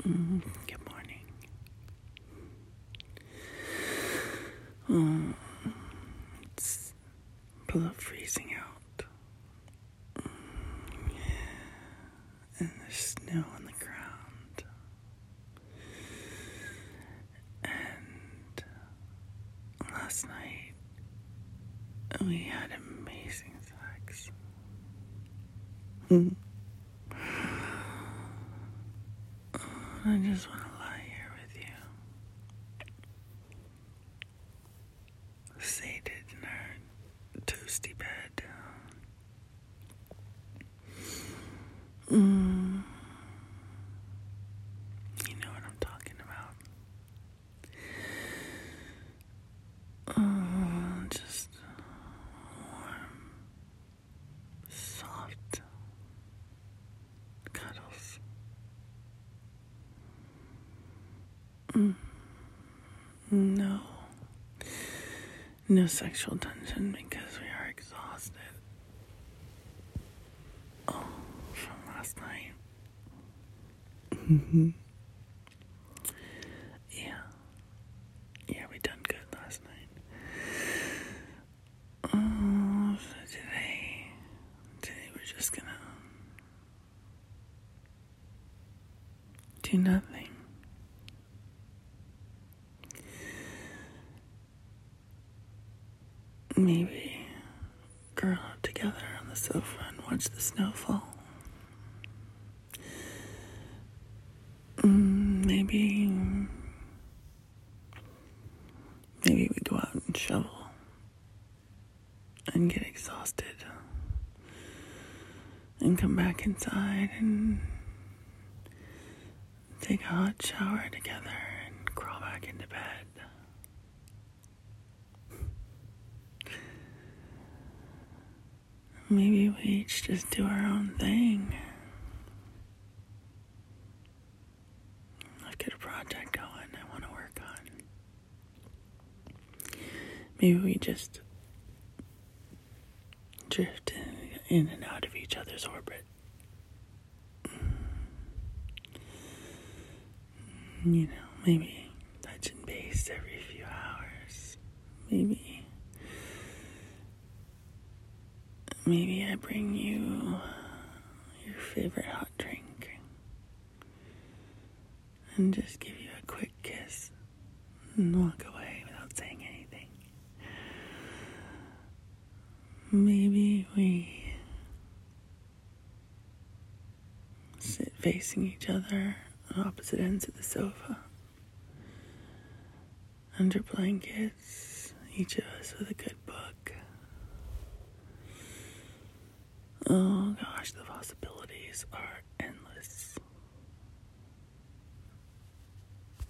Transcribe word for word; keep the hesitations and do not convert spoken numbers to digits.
Mm, good morning. Oh, it's below freezing out. And there's snow on the ground. And last night, we had amazing sex. Mm. I just want to lie here with you, sated in our toasty bed. Mm. You know what I'm talking about. Oh, just warm, soft cuddles. Mm. No. No sexual tension because we are exhausted. Oh, from last night. Mm-hmm. Yeah. Yeah, we done good last night. Oh, so today, today we're just gonna do nothing. Maybe curl up together on the sofa and watch the snow fall. Mm, maybe, maybe we go out and shovel and get exhausted and come back inside and take a hot shower together and crawl back into bed. Maybe we each just do our own thing. I've got a project going I want to work on. Maybe we just drift in, in and out of each other's orbit. You know, maybe touching base every few hours. Maybe, maybe I bring you your favorite hot drink and just give you a quick kiss and walk away without saying anything. Maybe we sit facing each other on opposite ends of the sofa, under blankets, each of us with a good book. Oh gosh, the possibilities are endless.